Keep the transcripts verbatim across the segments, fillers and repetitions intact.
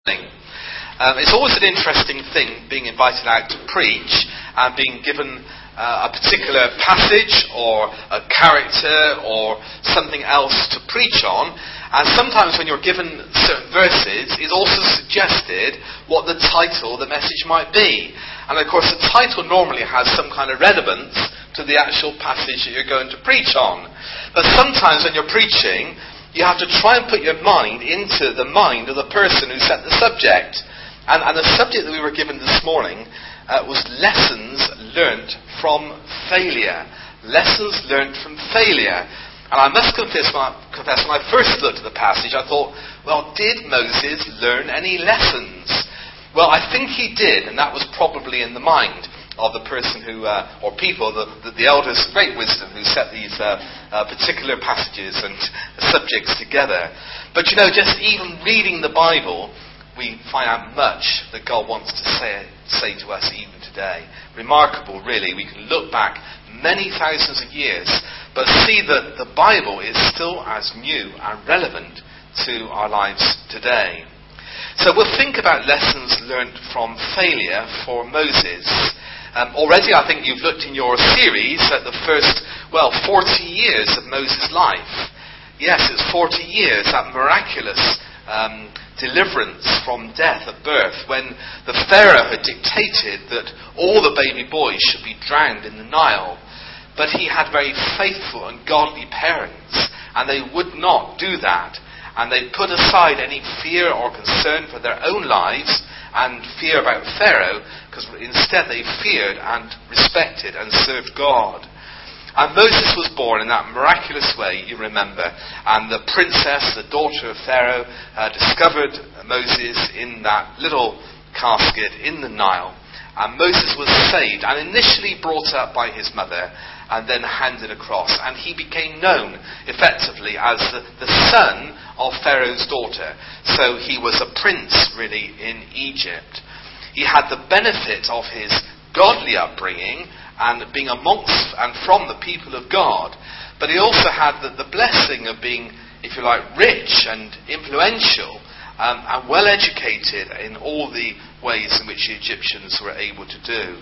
Um, it's always an interesting thing being invited out to preach and being given uh, a particular passage or a character or something else to preach on. And sometimes when you're given certain verses, it's also suggested what the title of the message might be. And of course the title normally has some kind of relevance to the actual passage that you're going to preach on. But sometimes when you're preaching, you have to try and put your mind into the mind of the person who set the subject. And, and the subject that we were given this morning uh, was lessons learnt from failure. Lessons learnt from failure. And I must confess when, I, confess, when I first looked at the passage, I thought, well, did Moses learn any lessons? Well, I think he did, and that was probably in the mind of the person who, uh, or people, the, the, the elders of great wisdom who set these uh, uh, particular passages and subjects together. But you know, just even reading the Bible, we find out much that God wants to say, say to us even today. Remarkable, really. We can look back many thousands of years, but see that the Bible is still as new and relevant to our lives today. So we'll think about lessons learnt from failure for Moses. Um, already I think you've looked in your series at the first, well, forty years of Moses' life. Yes, it's forty years, that miraculous um, deliverance from death at birth, when the Pharaoh had dictated that all the baby boys should be drowned in the Nile. But he had very faithful and godly parents, and they would not do that. And they put aside any fear or concern for their own lives and fear about Pharaoh, because instead they feared and respected and served God. And Moses was born in that miraculous way, you remember. And the princess, the daughter of Pharaoh, uh, discovered Moses in that little casket in the Nile. And Moses was saved and initially brought up by his mother and then handed across. And he became known effectively as the, the son of Pharaoh's daughter. So he was a prince really in Egypt. He had the benefit of his godly upbringing and being amongst and from the people of God. But he also had the, the blessing of being, if you like, rich and influential um, and well educated in all the ways in which the Egyptians were able to do.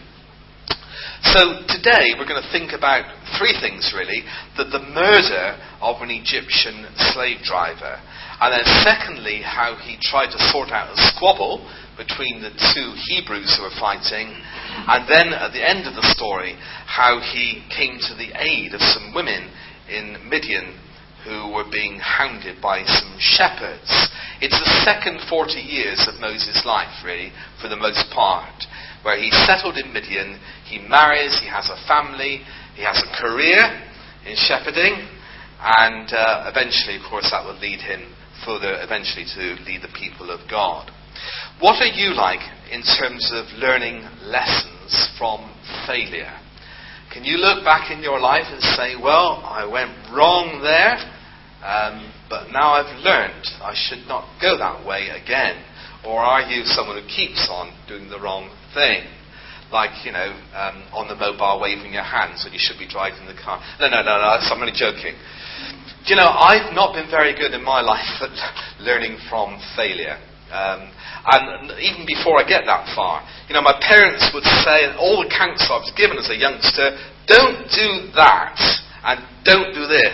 So today we're going to think about three things really. That the murder of an Egyptian slave driver. And then secondly, how he tried to sort out a squabble between the two Hebrews who were fighting. And then at the end of the story, how he came to the aid of some women in Midian who were being hounded by some shepherds. It's the second forty years of Moses' life really, for the most part, where he settled in Midian, he marries, he has a family, he has a career in shepherding, and uh, eventually, of course, that will lead him further, eventually, to lead the people of God. What are you like in terms of learning lessons from failure? Can you look back in your life and say, well, I went wrong there, um, but now I've learned I should not go that way again? Or are you someone who keeps on doing the wrong thing? Like, you know, um, on the mobile waving your hands when you should be driving the car. No, no, no, no, I'm only joking. Do you know, I've not been very good in my life at learning from failure. Um, and even before I get that far, you know, my parents would say, and all the counsel I was given as a youngster, don't do that and don't do this.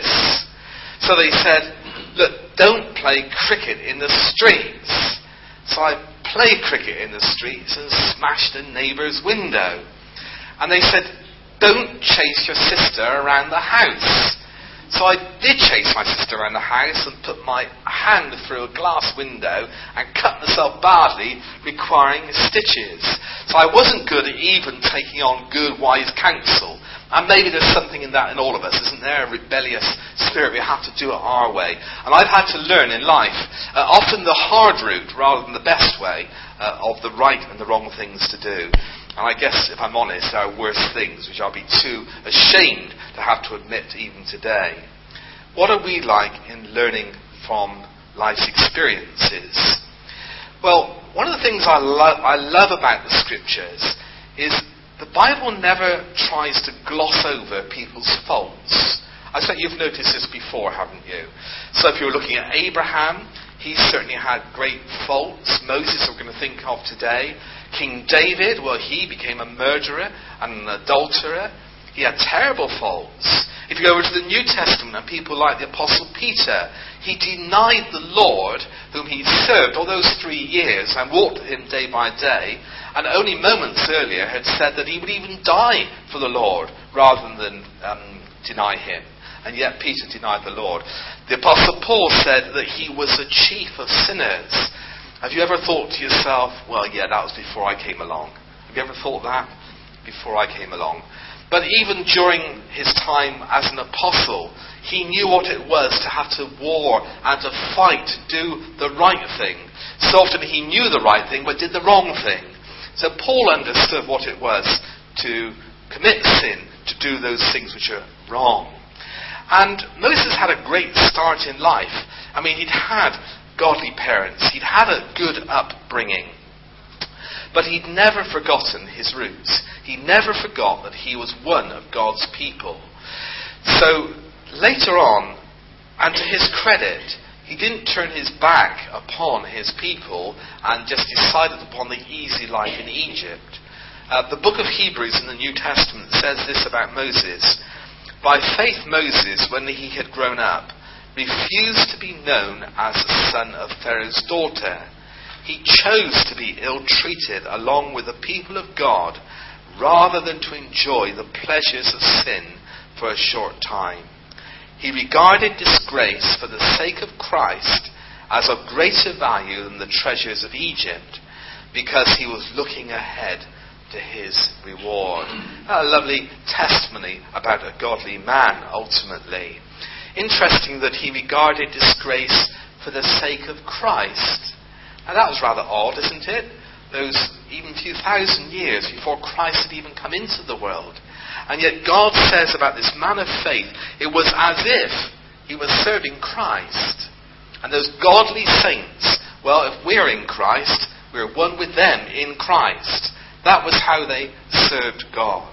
So they said, look, don't play cricket in the streets. So I played cricket in the streets and smashed a neighbour's window. And they said, don't chase your sister around the house. So I did chase my sister around the house and put my hand through a glass window and cut myself badly, requiring stitches. So I wasn't good at even taking on good, wise counsel. And maybe there's something in that in all of us, isn't there? A rebellious spirit. We have to do it our way. And I've had to learn in life, uh, often the hard route rather than the best way, uh, of the right and the wrong things to do. And I guess, if I'm honest, there are worse things which I'll be too ashamed to have to admit even today. What are we like in learning from life's experiences? Well, one of the things I, lo- I love about the Scriptures is the Bible never tries to gloss over people's faults. I expect you've noticed this before, haven't you? So if you're looking at Abraham, He certainly had great faults. Moses, we're going to think of today. King David, well, he became a murderer and an adulterer. He had terrible faults. If you go over to the New Testament and people like the Apostle Peter, he denied the Lord whom he served all those three years and walked with him day by day, and only moments earlier had said that he would even die for the Lord rather than um, deny him. And yet Peter denied the Lord. The Apostle Paul said that he was the chief of sinners. Have you ever thought to yourself, well, yeah, that was before I came along? Have you ever thought that? Before I came along. But even during his time as an apostle, he knew what it was to have to war and to fight to do the right thing. So often he knew the right thing but did the wrong thing. So Paul understood what it was to commit sin, to do those things which are wrong. And Moses had a great start in life. I mean, he'd had godly parents. He'd had a good upbringing. But he'd never forgotten his roots. He never forgot that he was one of God's people. So later on, and to his credit, he didn't turn his back upon his people and just decided upon the easy life in Egypt. Uh, the book of Hebrews in the New Testament says this about Moses. By faith Moses, when he had grown up, refused to be known as the son of Pharaoh's daughter. He chose to be ill-treated along with the people of God rather than to enjoy the pleasures of sin for a short time. He regarded disgrace for the sake of Christ as of greater value than the treasures of Egypt, because he was looking ahead to his reward. A lovely testimony about a godly man, ultimately. Interesting that he regarded disgrace for the sake of Christ. Now that was rather odd, isn't it? Those even few thousand years before Christ had even come into the world. And yet God says about this man of faith, it was as if he was serving Christ. And those godly saints, well, if we're in Christ, we're one with them in Christ. That was how they served God.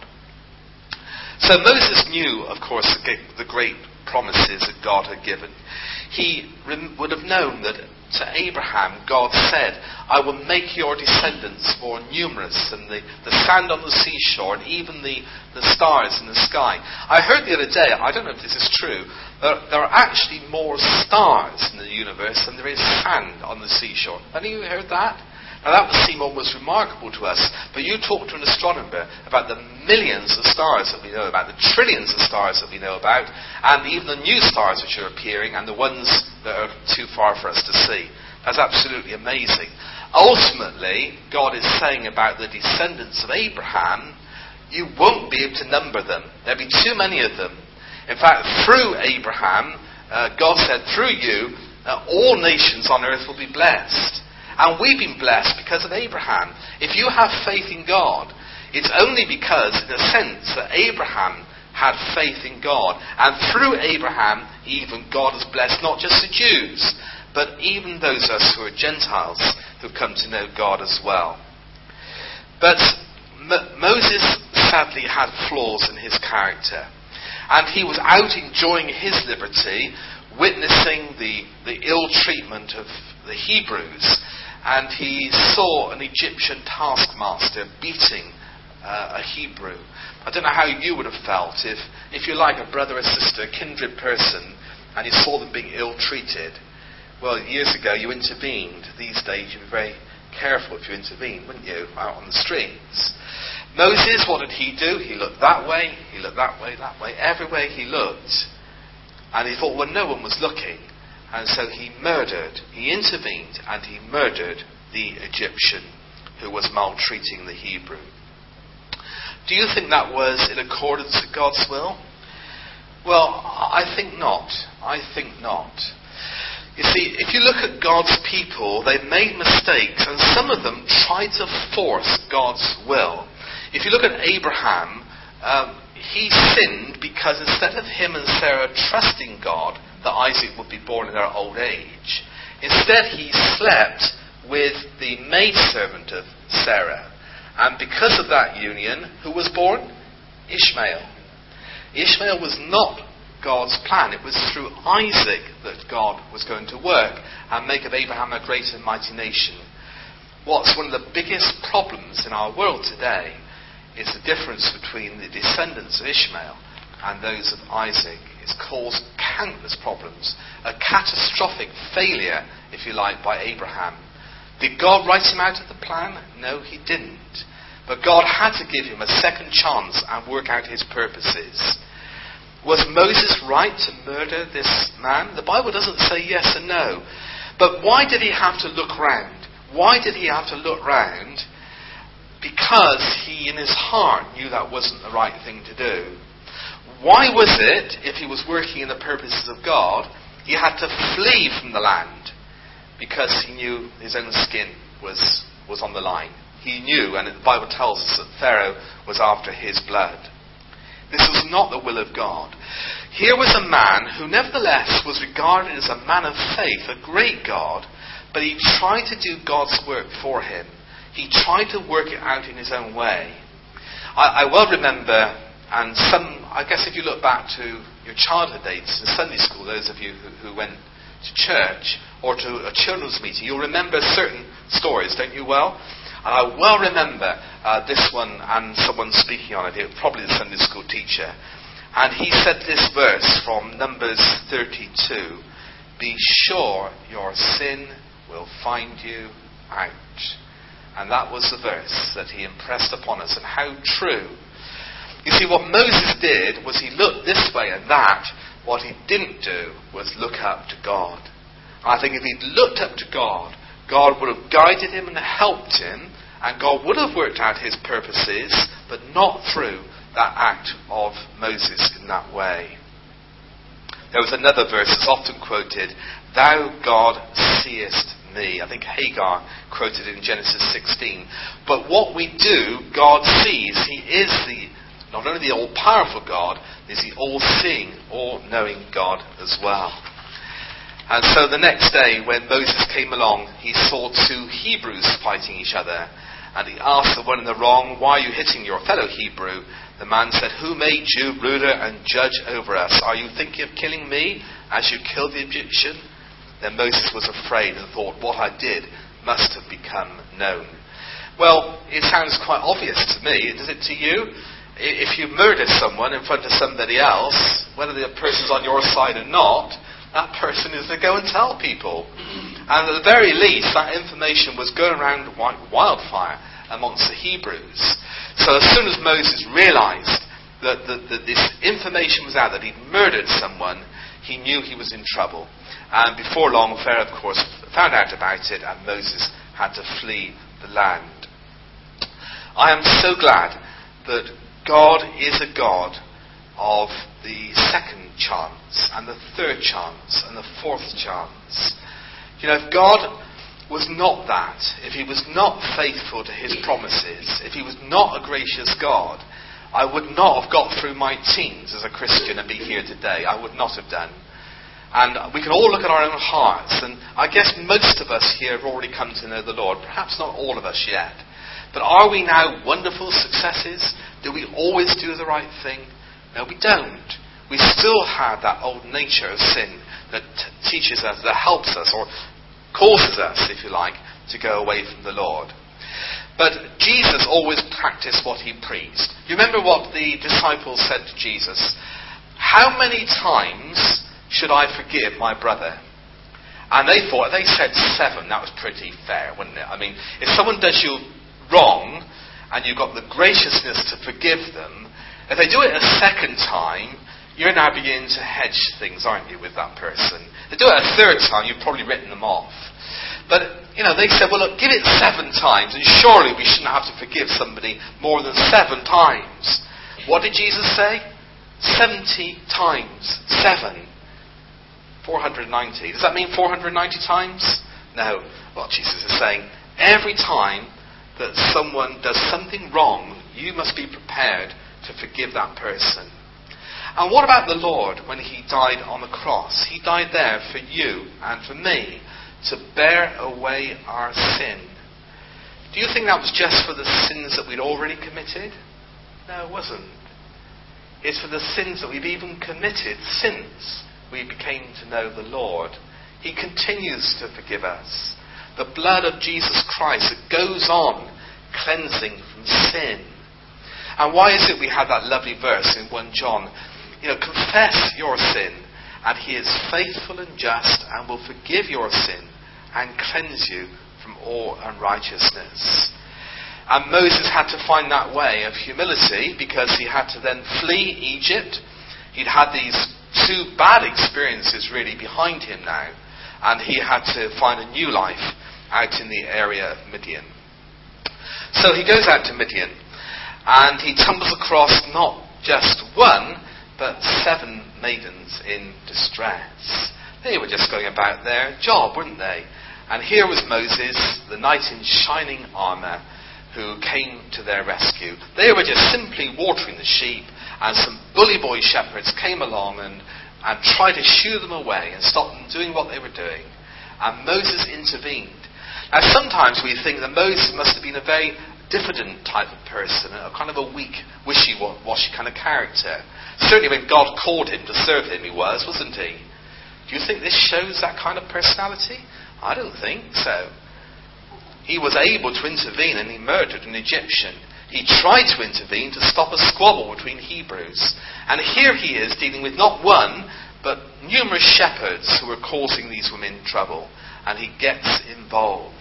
So Moses knew, of course, the great promises that God had given. He would have known that to Abraham, God said, I will make your descendants more numerous than the, the sand on the seashore and even the, the stars in the sky. I heard the other day, I don't know if this is true, there, there are actually more stars in the universe than there is sand on the seashore. Have you heard that? Now that would seem almost remarkable to us, but you talk to an astronomer about the millions of stars that we know about, the trillions of stars that we know about, and even the new stars which are appearing, and the ones that are too far for us to see. That's absolutely amazing. Ultimately, God is saying about the descendants of Abraham, you won't be able to number them. There'll be too many of them. In fact, through Abraham, uh, God said, through you, uh, all nations on earth will be blessed. And we've been blessed because of Abraham. If you have faith in God, it's only because, in a sense, that Abraham had faith in God. And through Abraham, even God has blessed not just the Jews, but even those of us who are Gentiles who've come to know God as well. But M- Moses sadly had flaws in his character. And he was out enjoying his liberty, witnessing the, the ill treatment of the Hebrews. And he saw an Egyptian taskmaster beating uh, a Hebrew. I don't know how you would have felt if, if you're like a brother or sister, a kindred person, and you saw them being ill-treated. Well, years ago you intervened. These days you'd be very careful if you intervene, wouldn't you, out on the streets. Moses, what did he do? He looked that way, he looked that way, that way, everywhere he looked. And he thought, well, no one was looking. And so he murdered, he intervened, and he murdered the Egyptian who was maltreating the Hebrew. Do you think that was in accordance with God's will? Well, I think not. I think not. You see, if you look at God's people, they've made mistakes, and some of them tried to force God's will. If you look at Abraham, um, he sinned because instead of him and Sarah trusting God that Isaac would be born in their old age, instead he slept with the maidservant of Sarah. And because of that union, who was born? Ishmael. Ishmael was not God's plan. It was through Isaac that God was going to work and make of Abraham a great and mighty nation. What's one of the biggest problems in our world today is the difference between the descendants of Ishmael and those of Isaac. It's caused countless problems. A catastrophic failure, if you like, by Abraham. Did God write him out of the plan? No, he didn't. But God had to give him a second chance and work out his purposes. Was Moses right to murder this man? The Bible doesn't say yes and no. But why did he have to look round? Why did he have to look round? Because he in his heart knew that wasn't the right thing to do. Why was it, if he was working in the purposes of God, he had to flee from the land? Because he knew his own skin was, was on the line. He knew, and the Bible tells us that Pharaoh was after his blood. This was not the will of God. Here was a man who nevertheless was regarded as a man of faith, a great God, but he tried to do God's work for him. He tried to work it out in his own way. I, I well remember, and some, I guess if you look back to your childhood days in Sunday school, those of you who, who went to church or to a children's meeting, you'll remember certain stories, don't you well? And I well remember uh, this one and someone speaking on it, probably the Sunday school teacher. And he said this verse from Numbers thirty-two, "Be sure your sin will find you out." And that was the verse that he impressed upon us, and how true. You see, what Moses did was he looked this way and that. What he didn't do was look up to God. I think if he'd looked up to God, God would have guided him and helped him, and God would have worked out his purposes, but not through that act of Moses in that way. There was another verse that's often quoted, "Thou, God, seest me." I think Hagar quoted it in Genesis sixteen. But what we do, God sees. He is the not only the all-powerful God, he's the all-seeing, all-knowing God as well. And so the next day, when Moses came along, he saw two Hebrews fighting each other. And he asked the one in the wrong, "Why are you hitting your fellow Hebrew?" The man said, "Who made you ruler and judge over us? Are you thinking of killing me as you killed the Egyptian?" Then Moses was afraid and thought, "What I did must have become known." Well, it sounds quite obvious to me. Does it to you? If you murder someone in front of somebody else, whether the person's on your side or not, that person is to go and tell people. And at the very least, that information was going around like wildfire amongst the Hebrews. So as soon as Moses realized that, that, that this information was out, that he'd murdered someone, he knew he was in trouble. And before long, Pharaoh, of course, found out about it, and Moses had to flee the land. I am so glad that God is a God of the second chance, and the third chance, and the fourth chance. You know, if God was not that, if he was not faithful to his promises, if he was not a gracious God, I would not have got through my teens as a Christian and be here today. I would not have done. And we can all look at our own hearts, and I guess most of us here have already come to know the Lord. Perhaps not all of us yet. But are we now wonderful successes? Do we always do the right thing? No, we don't. We still have that old nature of sin that t- teaches us, that helps us, or causes us, if you like, to go away from the Lord. But Jesus always practiced what he preached. You remember what the disciples said to Jesus? "How many times should I forgive my brother?" And they thought, they said seven. That was pretty fair, wasn't it? I mean, if someone does you wrong, and you've got the graciousness to forgive them, if they do it a second time, you're now beginning to hedge things, aren't you, with that person? If they do it a third time, you've probably written them off. But, you know, they said, well, look, give it seven times, and surely we shouldn't have to forgive somebody more than seven times. What did Jesus say? seventy times seven. four hundred ninety. Does that mean four hundred ninety times? No. What Jesus is saying, every time that someone does something wrong, you must be prepared to forgive that person. And what about the Lord when he died on the cross? He died there for you and for me to bear away our sin. Do you think that was just for the sins that we'd already committed? No, it wasn't. is for the sins that we've even committed since we became to know the Lord. He continues to forgive us. The blood of Jesus Christ that goes on cleansing from sin. And why is it we have that lovely verse in First John? You know, confess your sin, and he is faithful and just and will forgive your sin and cleanse you from all unrighteousness. And Moses had to find that way of humility because he had to then flee Egypt. He'd had these two bad experiences really behind him now, and he had to find a new life out in the area of Midian. So he goes out to Midian, and he tumbles across not just one, but seven maidens in distress. They were just going about their job, weren't they? And here was Moses, the knight in shining armour, who came to their rescue. They were just simply watering the sheep, and some bully boy shepherds came along and, and tried to shoo them away and stop them doing what they were doing. And Moses intervened. Now sometimes we think that Moses must have been a very diffident type of person, a kind of a weak, wishy-washy kind of character. Certainly when God called him to serve him, he was, wasn't he? Do you think this shows that kind of personality? I don't think so. He was able to intervene, and he murdered an Egyptian. He tried to intervene to stop a squabble between Hebrews. And here he is dealing with not one, but numerous shepherds who were causing these women trouble. And he gets involved.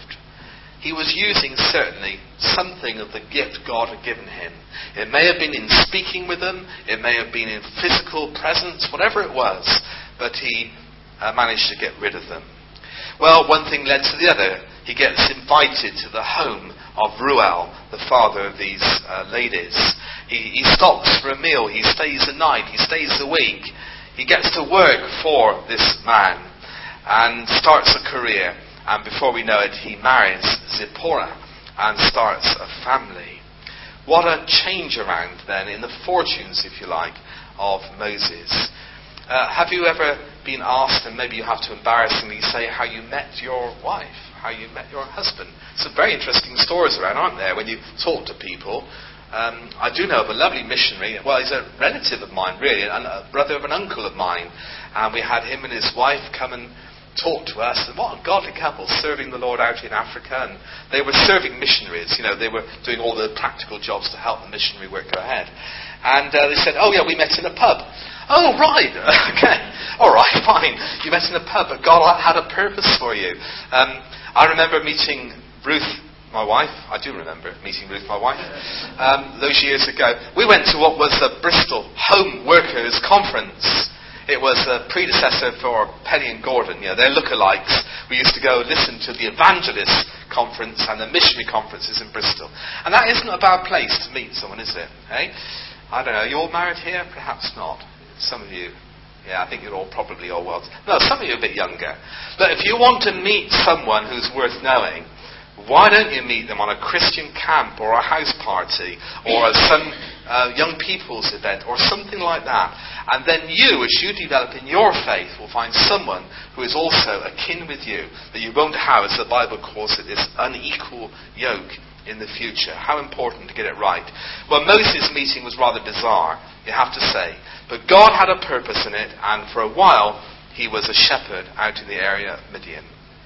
He was using, certainly, something of the gift God had given him. It may have been in speaking with them. It may have been in physical presence, whatever it was. But he uh, managed to get rid of them. Well, one thing led to the other. He gets invited to the home of Ruel, the father of these uh, ladies. He, he stops for a meal. He stays the night. He stays the week. He gets to work for this man and starts a career. And before we know it, he marries Zipporah and starts a family. What a change around then in the fortunes, if you like, of Moses. Uh, have you ever been asked, and maybe you have to embarrassingly say, how you met your wife, how you met your husband? Some very interesting stories around, aren't there, when you talk to people. Um, I do know of a lovely missionary. Well, he's a relative of mine, really, and a brother of an uncle of mine. And we had him and his wife come and talk to us, and what a godly couple serving the Lord out in Africa. And they were serving missionaries, you know, they were doing all the practical jobs to help the missionary work go ahead. And uh, they said, oh yeah, we met in a pub. Oh right, okay, alright, fine, you met in a pub, but God had a purpose for you. Um, I remember meeting Ruth, my wife. I do remember meeting Ruth, my wife, um, those years ago. We went to what was the Bristol Home Workers Conference. It was a predecessor for Penny and Gordon, you know, they're lookalikes. We used to go listen to the Evangelist Conference and the Missionary Conferences in Bristol. And that isn't a bad place to meet someone, is it? Hey? I don't know, are you all married here? Perhaps not. Some of you, yeah, I think you're all probably all well. No, some of you are a bit younger. But if you want to meet someone who's worth knowing, why don't you meet them on a Christian camp or a house party or some uh, young people's event or something like that? And then you, as you develop in your faith, will find someone who is also akin with you, that you won't have, as the Bible calls it, this unequal yoke in the future. How important to get it right. Well, Moses' meeting was rather bizarre, you have to say. But God had a purpose in it, and for a while he was a shepherd out in the area of Midian.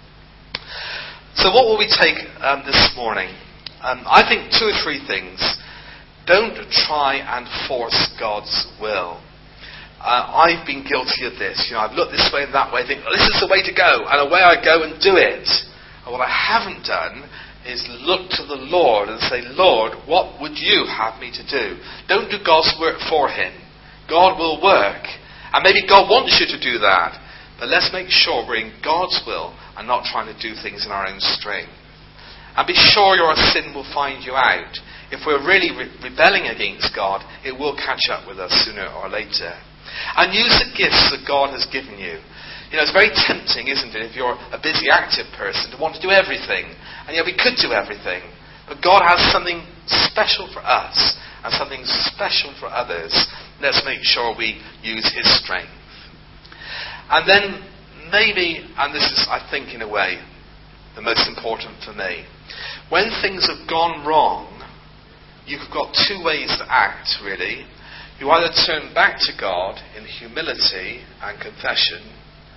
So what will we take um, this morning? Um, I think two or three things. Don't try and force God's will. Uh, I've been guilty of this. You know, I've looked this way and that way, think, oh, this is the way to go, and away I go and do it. And what I haven't done is look to the Lord and say, Lord, what would you have me to do? Don't do God's work for him. God will work. And maybe God wants you to do that. But let's make sure we're in God's will and not trying to do things in our own strength. And be sure your sin will find you out. If we're really re- rebelling against God, it will catch up with us sooner or later. And use the gifts that God has given you. You know, it's very tempting, isn't it, if you're a busy, active person, to want to do everything. And yeah, we could do everything. But God has something special for us and something special for others. Let's make sure we use his strength. And then maybe, and this is, I think, in a way, the most important for me, when things have gone wrong, you've got two ways to act, really. You either turn back to God in humility and confession,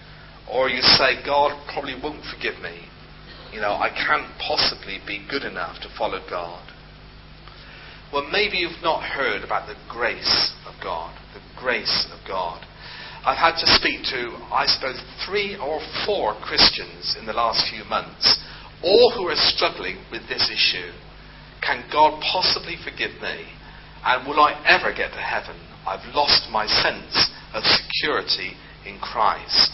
or you say, God probably won't forgive me. You know, I can't possibly be good enough to follow God. Well, maybe you've not heard about the grace of God. The grace of God. I've had to speak to, I suppose, three or four Christians in the last few months, all who are struggling with this issue. Can God possibly forgive me? And will I ever get to heaven? I've lost my sense of security in Christ.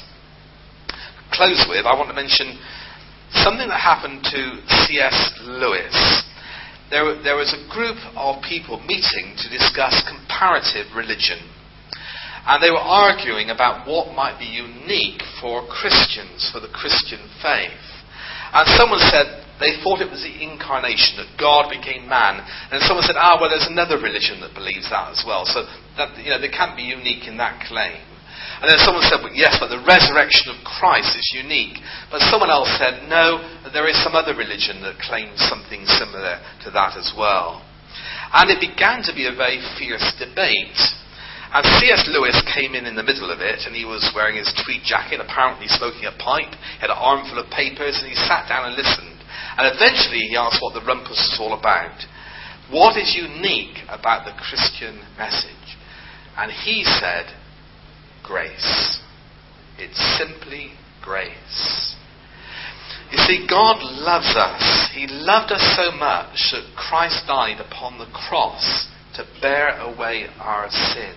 Close with, I want to mention something that happened to C S Lewis. There, there was a group of people meeting to discuss comparative religion. And they were arguing about what might be unique for Christians, for the Christian faith. And someone said they thought it was the incarnation, that God became man. And someone said, ah, well, there's another religion that believes that as well. So that, you know, they can't be unique in that claim. And then someone said, well, yes, but the resurrection of Christ is unique. But someone else said, no, there is some other religion that claims something similar to that as well. And it began to be a very fierce debate. And C S Lewis came in in the middle of it, and he was wearing his tweed jacket, apparently smoking a pipe. He had an armful of papers, and he sat down and listened. And eventually he asked what the rumpus was all about. What is unique about the Christian message? And he said, grace. It's simply grace. You see, God loves us. He loved us so much that Christ died upon the cross to bear away our sin.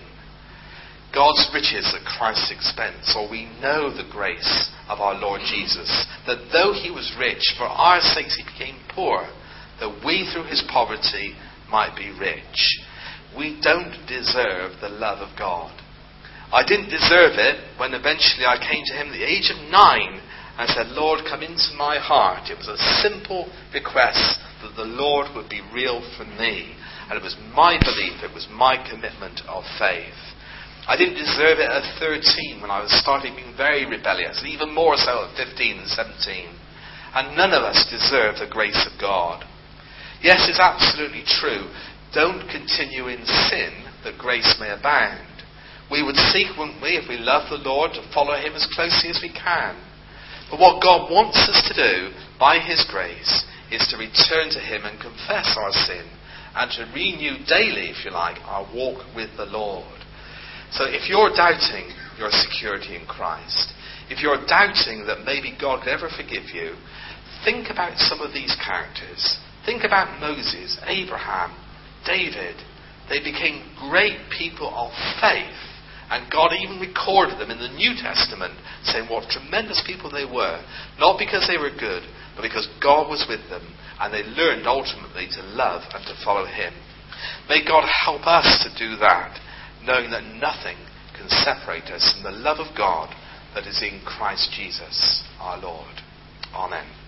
God's riches at Christ's expense, or we know the grace of our Lord Jesus, that though he was rich, for our sakes he became poor, that we through his poverty might be rich. We don't deserve the love of God. I didn't deserve it when eventually I came to him at the age of nine and said, Lord, come into my heart. It was a simple request that the Lord would be real for me. And it was my belief, it was my commitment of faith. I didn't deserve it at thirteen when I was starting being very rebellious, and even more so at fifteen and seventeen. And none of us deserve the grace of God. Yes, it's absolutely true. Don't continue in sin that grace may abound. We would seek, wouldn't we, if we love the Lord, to follow him as closely as we can. But what God wants us to do, by his grace, is to return to him and confess our sin, and to renew daily, if you like, our walk with the Lord. So if you're doubting your security in Christ, if you're doubting that maybe God could ever forgive you, think about some of these characters. Think about Moses, Abraham, David. They became great people of faith. And God even recorded them in the New Testament, saying what tremendous people they were. Not because they were good, but because God was with them. And they learned ultimately to love and to follow him. May God help us to do that, knowing that nothing can separate us from the love of God that is in Christ Jesus our Lord. Amen.